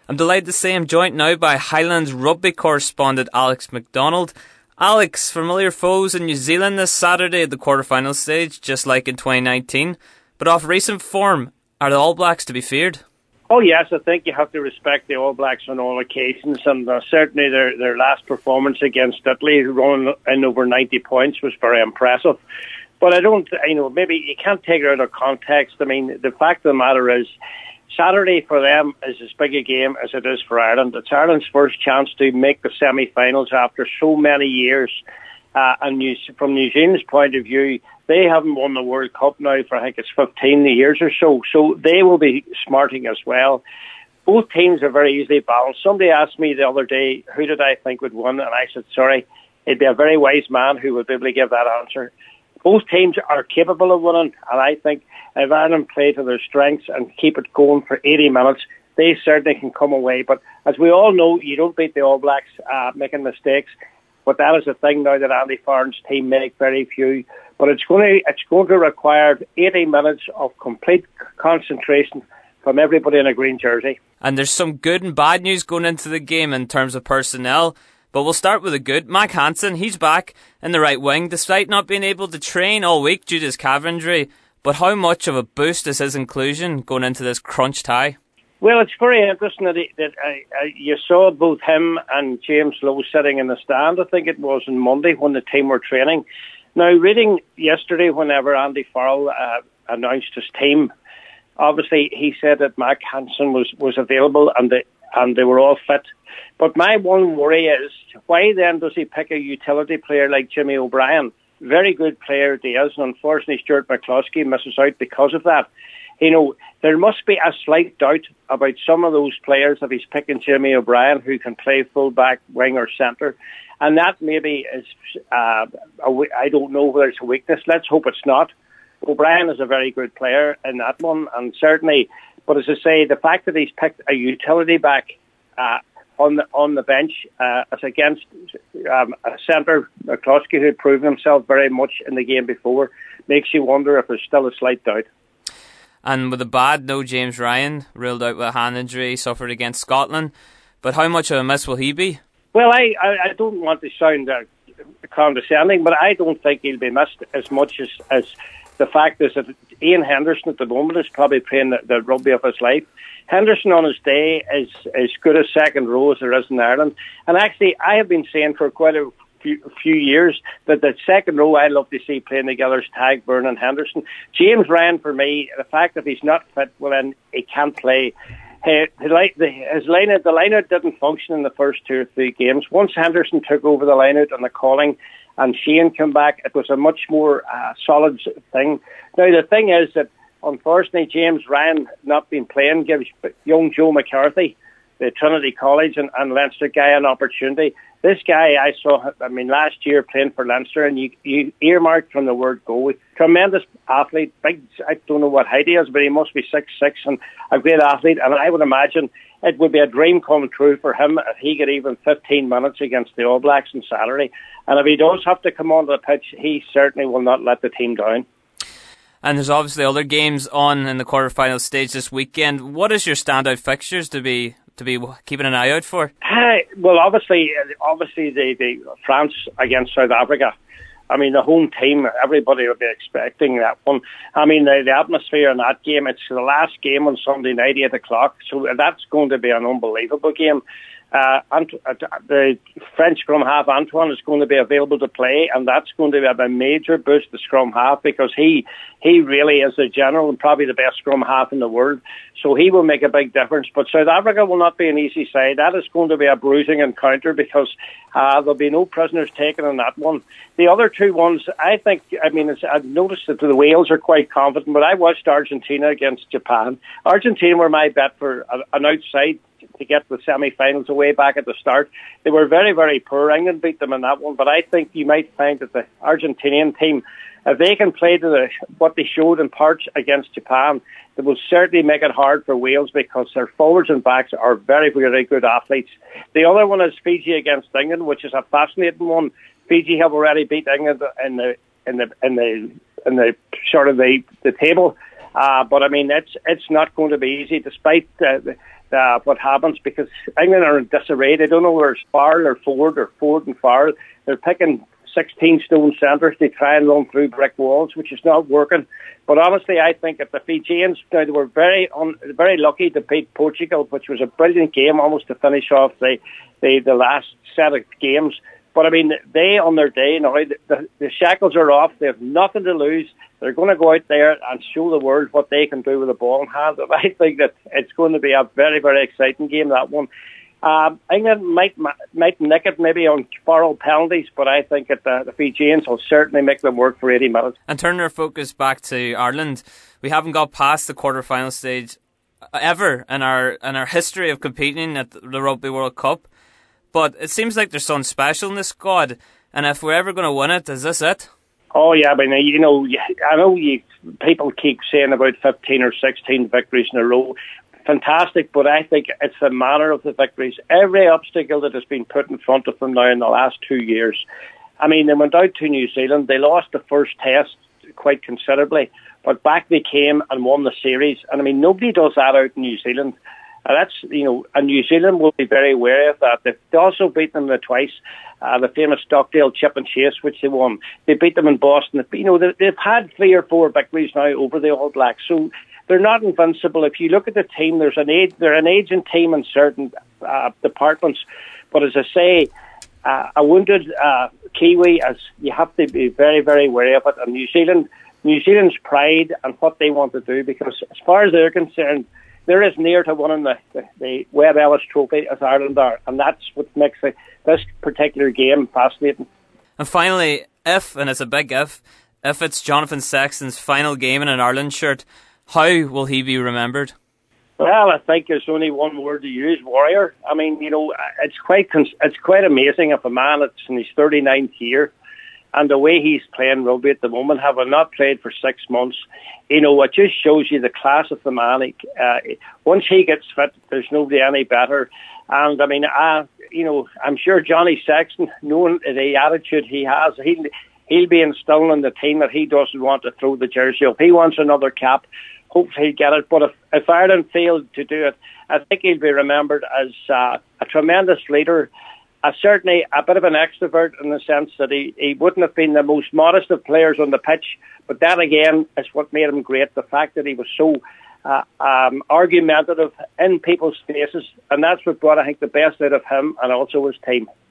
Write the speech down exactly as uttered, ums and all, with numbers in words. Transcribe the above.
I'm delighted to say I'm joined now by Highlands rugby correspondent Alex McDonald. Alex, familiar foes in New Zealand this Saturday at the quarter-final stage, just like in twenty nineteen. But off recent form, are the All Blacks to be feared? Oh yes, I think you have to respect the All Blacks on all occasions, and uh, certainly their their last performance against Italy, running in over ninety points, was very impressive. But I don't, you know, maybe you can't take it out of context. I mean, the fact of the matter is, Saturday for them is as big a game as it is for Ireland. It's Ireland's first chance to make the semi-finals after so many years. Uh, and New, from New Zealand's point of view, they haven't won the World Cup now for, I think it's fifteen years or so. So they will be smarting as well. Both teams are very easily balanced. Somebody asked me the other day, who did I think would win? And I said, sorry, it'd be a very wise man who would be able to give that answer. Both teams are capable of winning, and I think if Ireland play to their strengths and keep it going for eighty minutes, they certainly can come away. But as we all know, you don't beat the All Blacks uh, making mistakes. But that is a thing now that Andy Farrell's team make very few. But it's going to it's going to require eighty minutes of complete concentration from everybody in a green jersey. And there's some good and bad news going into the game in terms of personnel. But we'll start with the good. Mack Hansen, he's back in the right wing, despite not being able to train all week due to his calf injury. But how much of a boost is his inclusion going into this crunch tie? Well, it's very interesting that, he, that uh, uh, you saw both him and James Lowe sitting in the stand. I think it was on Monday when the team were training. Now, reading yesterday, whenever Andy Farrell uh, announced his team, obviously he said that Mack Hansen was, was available and they, and they were all fit. But my one worry is, why then does he pick a utility player like Jimmy O'Brien? Very good player he is, and unfortunately Stuart McCloskey misses out because of that. You know, there must be a slight doubt about some of those players if he's picking Jimmy O'Brien, who can play full-back, wing or centre. And that maybe is, uh, a, I don't know whether it's a weakness. Let's hope it's not. O'Brien is a very good player in that one, and certainly, but as I say, the fact that he's picked a utility back uh, on the on the bench uh, as against um, a centre, McCloskey, who had proven himself very much in the game before, makes you wonder if there's still a slight doubt. And with the bad, no James Ryan, ruled out with a hand injury, suffered against Scotland. But how much of a miss will he be? Well, I, I, I don't want to sound uh, condescending, but I don't think he'll be missed as much as, as the fact is that Ian Henderson at the moment is probably playing the, the rugby of his life. Henderson on his day is as good a second row as there is in Ireland. And actually, I have been saying for quite a few, few years that the second row I love to see playing together is Tadhg, Byrne and Henderson. James Ryan, for me, the fact that he's not fit, well then he can't play. His line-out, the line-out didn't function in the first two or three games. Once Henderson took over the line-out and the calling and Shane came back, it was a much more uh, solid thing. Now, the thing is that, unfortunately, James Ryan not being playing gives young Joe McCarthy, the Trinity College and, and Leinster guy, an opportunity. This guy I saw, I mean, last year playing for Leinster, and you, you earmarked from the word go. Tremendous athlete, big, I don't know what height he is, but he must be six foot six and a great athlete. And I would imagine it would be a dream come true for him if he get even fifteen minutes against the All Blacks on Saturday. And if he does have to come onto the pitch, he certainly will not let the team down. And there's obviously other games on in the quarter-final stage this weekend. What is your standout fixtures to be to be keeping an eye out for? Hi. Well, obviously, obviously the, the France against South Africa. I mean, the home team, everybody will be expecting that one. I mean, the, the atmosphere in that game, it's the last game on Sunday night, eight o'clock, so that's going to be an unbelievable game. Uh, Ant- uh, the French scrum half Antoine is going to be available to play, and that's going to be a major boost to scrum half because he he really is a general and probably the best scrum half in the world. So he will make a big difference. But South Africa will not be an easy side. That is going to be a bruising encounter because uh, there'll be no prisoners taken in that one. The other two ones, I think, I mean, it's, I've noticed that the Wales are quite confident, but I watched Argentina against Japan. Argentina were my bet for a, an outside to get the semi-finals away back at the start. They were very, very poor. England beat them in that one, but I think you might find that the Argentinian team, if they can play to the, what they showed in parts against Japan, they will certainly make it hard for Wales because their forwards and backs are very, very good athletes. The other one is Fiji against England, which is a fascinating one. Fiji have already beat England in the in the in the in the sort of the the table, uh, but I mean it's it's not going to be easy. Despite uh, the, uh, what happens, because England are in disarray. They don't know whether it's Farrell or Ford or Ford and Farrell. They're picking sixteen stone centres. They try and run through brick walls, which is not working. But honestly, I think if the Fijians, now they were very un, very lucky to beat Portugal, which was a brilliant game, almost to finish off the, the, the last set of games. But I mean, they on their day now, the, the, the shackles are off. They have nothing to lose. They're going to go out there and show the world what they can do with the ball in hand. And I think that it's going to be a very, very exciting game, that one. Um, England might might nick it maybe on foul penalties, but I think that the, the Fijians will certainly make them work for eighty minutes. And turning our focus back to Ireland, we haven't got past the quarter-final stage ever in our in our history of competing at the Rugby World Cup. But it seems like there's something special in this squad, and if we're ever going to win it, is this it? Oh yeah, but you know, I know you people keep saying about fifteen or sixteen victories in a row. Fantastic, but I think it's the manner of the victories. Every obstacle that has been put in front of them now in the last two years. I mean, they went out to New Zealand. They lost the first test quite considerably, but back they came and won the series. And I mean, nobody does that out in New Zealand. And that's, you know, and New Zealand will be very wary of that. They've also beaten them twice. Uh, the famous Stockdale Chip and Chase, which they won. They beat them in Boston. You know, they've had three or four victories now over the All Blacks. So they're not invincible. If you look at the team, there's an age, they're an aging team in certain uh, departments. But as I say, uh, a wounded uh, Kiwi, as you have to be very, very wary of it. And New Zealand, New Zealand's pride and what they want to do, because as far as they're concerned, they're as near to winning the, the, the Webb Ellis Trophy as Ireland are, and that's what makes the, this particular game fascinating. And finally, if, and it's a big if, if it's Jonathan Sexton's final game in an Ireland shirt, how will he be remembered? Well, I think there's only one word to use: warrior. I mean, you know, it's quite it's quite amazing if a man that's in his thirty-ninth year, and the way he's playing rugby at the moment, having not played for six months, you know, it just shows you the class of the man. Uh, once he gets fit, there's nobody any better. And I mean, I, you know, I'm sure Johnny Sexton, knowing the attitude he has, he'll, he'll be instilling in the team that he doesn't want to throw the jersey up. He wants another cap. Hopefully he'll get it. But if, if Ireland failed to do it, I think he'll be remembered as uh, a tremendous leader. Uh, certainly a bit of an extrovert in the sense that he, he wouldn't have been the most modest of players on the pitch, but that again is what made him great, the fact that he was so uh, um, argumentative in people's faces, and that's what brought, I think, the best out of him and also his team.